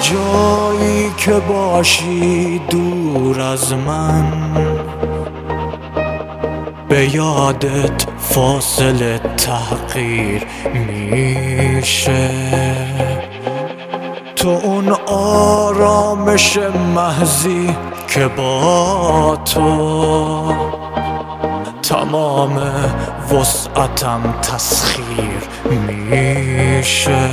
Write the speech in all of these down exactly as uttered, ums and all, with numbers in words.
جایی که باشی دور از من، به یادت فاصله تحقیر میشه. تو اون آرامش محضی که با تو تمام وسعتم تسخیر میشه.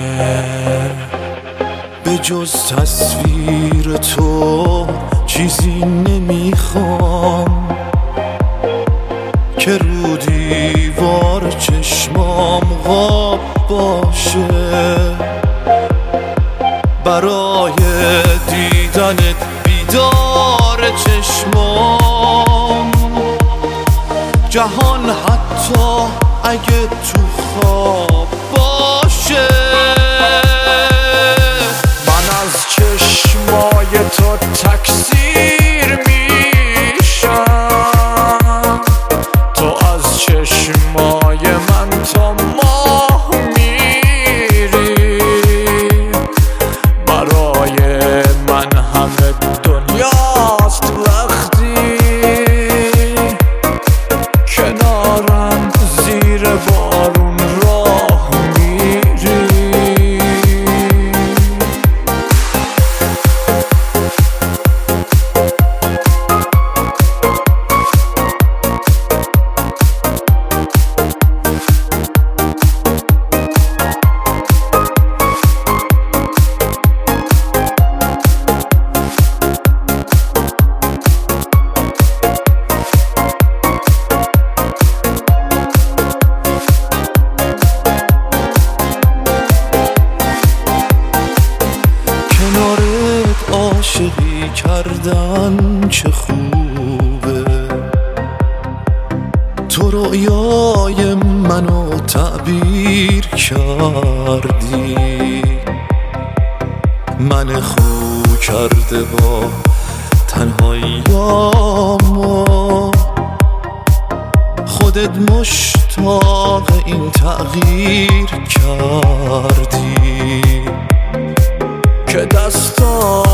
به جز تصویر تو چیزی نمیخوام که رو دیوار چشمام غاب باشه. برای دیدنت بیدار چشمام، جهان حتی اگه تو خواب باشه. من از چشمای تو تکثیر میشم، تو از چشمای من تا ماه میری. برای من همه دنیاست وقتی کنارم زیر بارون راه میری. عاشقی کردن چه خوبه، تو رویای منو تعبیر کردی. من خو کرده با تنهاییامو، خودت مشتاق این تغییر کردی که دستا